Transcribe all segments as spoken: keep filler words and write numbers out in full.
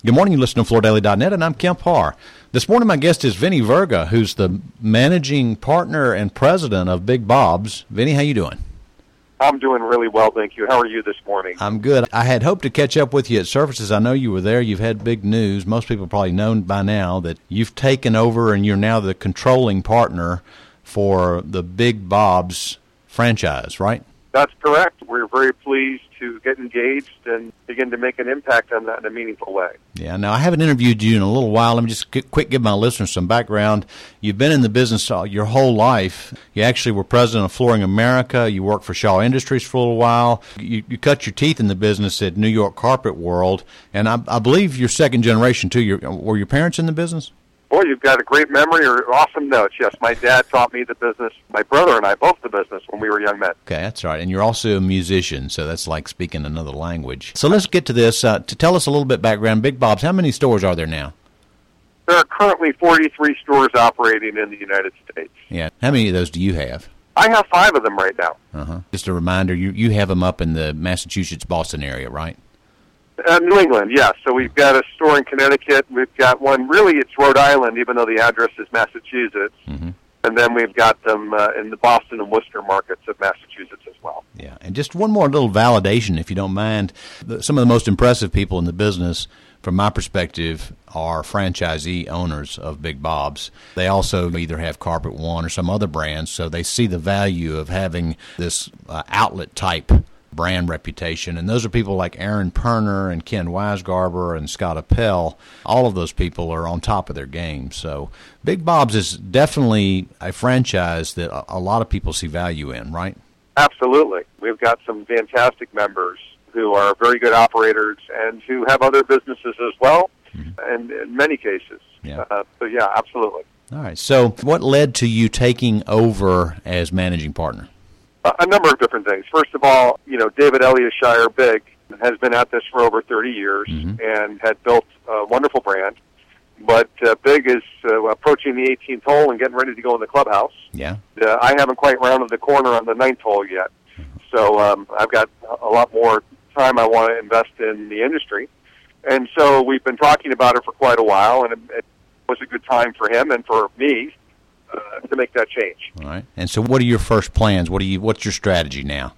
Good morning. You listen to Florida Daily dot net, and I'm Kemp Harr. This morning, my guest is Vinny Verga, who's the managing partner and president of Big Bob's. Vinny, how you doing? I'm doing really well, thank you. How are you this morning? I'm good. I had hoped to catch up with you at Surfaces. I know you were there. You've had big news. Most people probably know by now that you've taken over and you're now the controlling partner for the Big Bob's franchise, right? That's correct. We're very pleased to get engaged and begin to make an impact on that in a meaningful way. Yeah. Now, I haven't interviewed you in a little while. Let me just get, quick give my listeners some background. You've been in the business all, your whole life. You actually were president of Flooring America. You worked for Shaw Industries for a little while. You, you cut your teeth in the business at New York Carpet World. And I, I believe you're second generation, too. Your, were your parents in the business? Boy, you've got a great memory or awesome notes. Yes, my dad taught me the business. My brother and I both the business when we were young men. Okay, that's right. And you're also a musician, so that's like speaking another language. So let's get to this. Uh, to tell us a little bit background, Big Bob's, how many stores are there now? There are currently forty-three stores operating in the United States. Yeah. How many of those do you have? I have five of them right now. Uh-huh. Just a reminder, you, you have them up in the Massachusetts, Boston area, right? Uh, New England, yes. So we've got a store in Connecticut. We've got one, really it's Rhode Island, even though the address is Massachusetts. Mm-hmm. And then we've got them uh, in the Boston and Worcester markets of Massachusetts as well. Yeah, and just one more little validation, if you don't mind. The, some of the most impressive people in the business, from my perspective, are franchisee owners of Big Bob's. They also either have Carpet One or some other brands, so they see the value of having this uh, outlet-type brand reputation, and those are people like Aaron Perner and Ken Weisgarber and Scott Appel. All of those people are on top of their game. So Big Bob's is definitely a franchise that a lot of people see value in, right? Absolutely. We've got some fantastic members who are very good operators and who have other businesses as well, mm-hmm. and in many cases. Yeah. Uh, so, yeah, absolutely. All right. So what led to you taking over as managing partner? A number of different things. First of all, you know, David Ellioshire, Big, has been at this for over thirty years mm-hmm. and had built a wonderful brand. But uh, Big is uh, approaching the eighteenth hole and getting ready to go in the clubhouse. Yeah. Uh, I haven't quite rounded the corner on the ninth hole yet. Mm-hmm. So um, I've got a lot more time I want to invest in the industry. And so we've been talking about it for quite a while, and it, it was a good time for him and for me Uh, to make that change. All right. And so what are your first plans? What are you? What's your strategy now?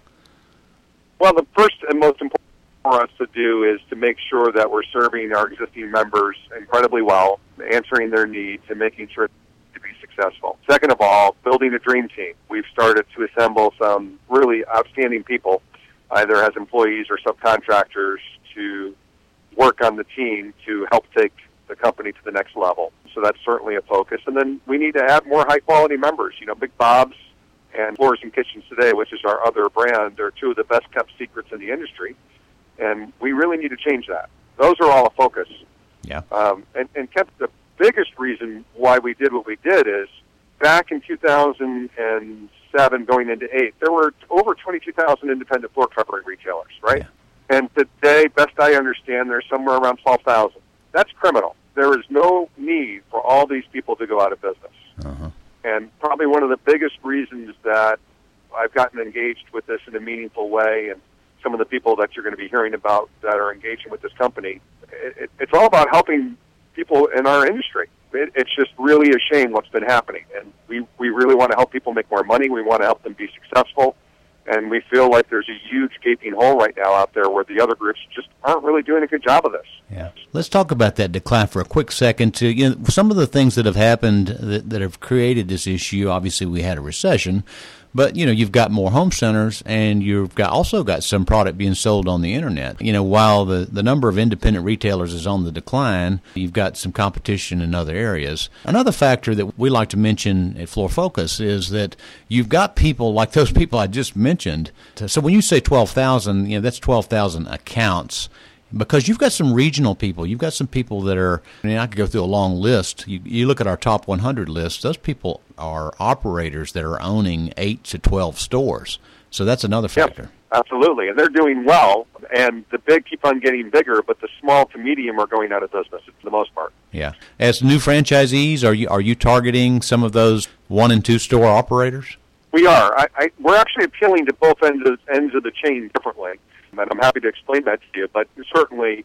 Well, the first and most important for us to do is to make sure that we're serving our existing members incredibly well, answering their needs, and making sure to be successful. Second of all, building a dream team. We've started to assemble some really outstanding people, either as employees or subcontractors, to work on the team to help take the company to the next level. So that's certainly a focus. And then we need to add more high-quality members. You know, Big Bob's and Floors and Kitchens Today, which is our other brand, are two of the best-kept secrets in the industry. And we really need to change that. Those are all a focus. Yeah. Um, and, and kept the biggest reason why we did what we did is back in two thousand seven, going into eight, there were over twenty-two thousand independent floor covering retailers, right? Yeah. And today, best I understand, there's somewhere around twelve thousand. That's criminal. There is no need for all these people to go out of business. Uh-huh. And probably one of the biggest reasons that I've gotten engaged with this in a meaningful way, and some of the people that you're going to be hearing about that are engaging with this company, it, it, it's all about helping people in our industry. It, it's just really a shame what's been happening. And we, we really want to help people make more money. We want to help them be successful. And we feel like there's a huge gaping hole right now out there where the other groups just aren't really doing a good job of this. Yeah. Let's talk about that decline for a quick second. To you know, some of the things that have happened that, that have created this issue, obviously we had a recession, but, you know, you've got more home centers, and you've got also got some product being sold on the Internet. You know, while the, the number of independent retailers is on the decline, you've got some competition in other areas. Another factor that we like to mention at Floor Focus is that you've got people like those people I just mentioned. So when you say twelve thousand, you know, that's twelve thousand accounts. Because you've got some regional people. You've got some people that are, I mean, I could go through a long list. You, you look at our top one hundred list, those people are operators that are owning eight to twelve stores. So that's another factor. Yep, absolutely. And they're doing well. And the big keep on getting bigger, but the small to medium are going out of business for the most part. Yeah. As new franchisees, are you are you targeting some of those one and two store operators? We are. I, I, we're actually appealing to both ends of, ends of the chain differently. And I'm happy to explain that to you. But certainly,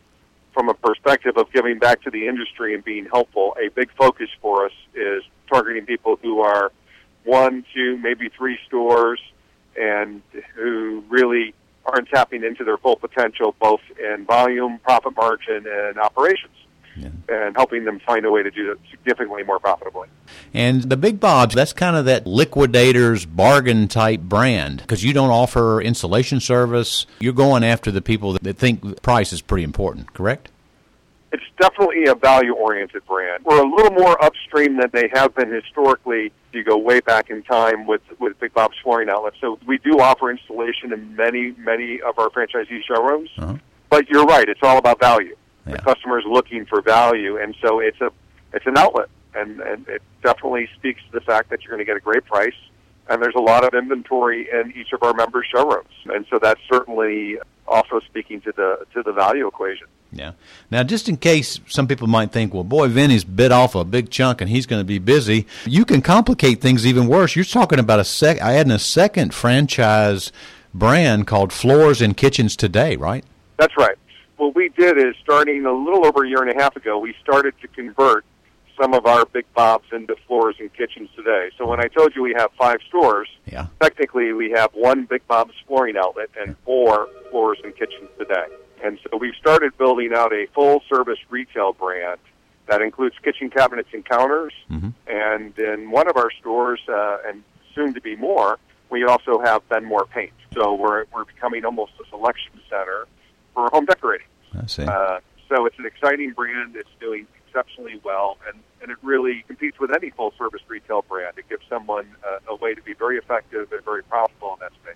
from a perspective of giving back to the industry and being helpful, a big focus for us is targeting people who are one, two, maybe three stores and who really aren't tapping into their full potential, both in volume, profit margin, and operations, yeah. and helping them find a way to do it significantly more profitably. And the Big Bob's, that's kind of that liquidator's bargain type brand, because you don't offer installation service. You're going after the people that think price is pretty important, correct? It's definitely a value-oriented brand. We're a little more upstream than they have been historically. If you go way back in time with, with Big Bob's Flooring Outlet. So we do offer installation in many, many of our franchisee showrooms. Uh-huh. But you're right, it's all about value. Yeah. The customer is looking for value, and so it's a it's an outlet. And, and it definitely speaks to the fact that you're going to get a great price. And there's a lot of inventory in each of our members' showrooms. And so that's certainly also speaking to the to the value equation. Yeah. Now, just in case some people might think, well, boy, Vinny's bit off a big chunk and he's going to be busy, you can complicate things even worse. You're talking about a sec- adding a second franchise brand called Floors and Kitchens Today, right? That's right. What we did is, starting a little over a year and a half ago, we started to convert some of our Big Bob's into Floors and Kitchens Today. So when I told you we have five stores, yeah. technically we have one Big Bob's Flooring Outlet and four Floors and Kitchens Today. And so we've started building out a full-service retail brand that includes kitchen cabinets and counters. Mm-hmm. And in one of our stores, uh, and soon to be more, we also have Benmore Paint. So we're we're becoming almost a selection center for home decorating. I see. Uh, so it's an exciting brand. It's doing exceptionally well, and, and it really competes with any full-service retail brand. It gives someone a, a way to be very effective and very profitable in that space.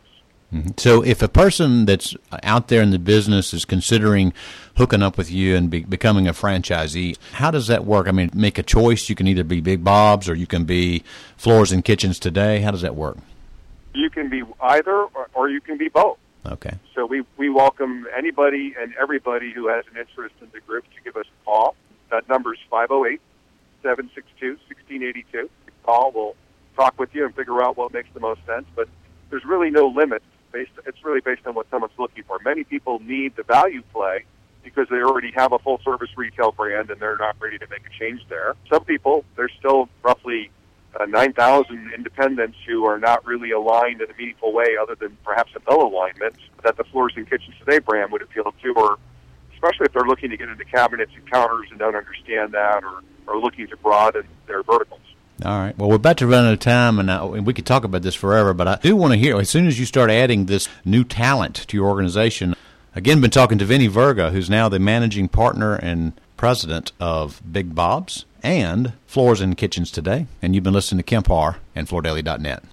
So if a person that's out there in the business is considering hooking up with you and be, becoming a franchisee, how does that work? I mean, make a choice. You can either be Big Bob's or you can be Floors and Kitchens Today. How does that work? You can be either or, or you can be both. Okay. So we, we welcome anybody and everybody who has an interest in the group to give us a call. That number is five oh eight, seven six two, one six eight two. Call. We'll talk with you and figure out what makes the most sense. But there's really no limit. Based, it's really based on what someone's looking for. Many people need the value play because they already have a full-service retail brand and they're not ready to make a change there. Some people, there's still roughly uh, nine thousand independents who are not really aligned in a meaningful way other than perhaps a bill alignment that the Floors and Kitchens Today brand would appeal to, or especially if they're looking to get into cabinets and counters and don't understand that, or are looking to broaden their verticals. All right. Well, we're about to run out of time, and, I, and we could talk about this forever, but I do want to hear, as soon as you start adding this new talent to your organization, again, been talking to Vinny Verga, who's now the managing partner and president of Big Bob's and Floors and Kitchens Today, and you've been listening to Kemp Harr and Floor Daily dot net.